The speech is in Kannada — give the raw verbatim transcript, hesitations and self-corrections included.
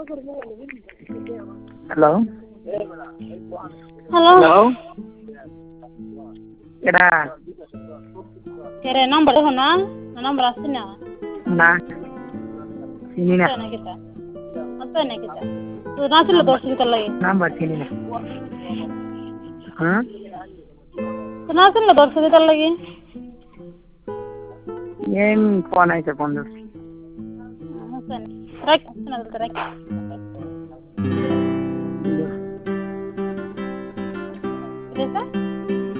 ಹಲೋ ಹಲೋ ಹಲೋ ಎಡಾ kere number hona number asina na sinina asana kita asana kita tu nasil number dosin kallai number sinina ha tu nasil dosin kallai ಏನ್ ಫೋನ್ ಆಯ್ತು ಬಂದು asana rak asana rak ಇದು Desa?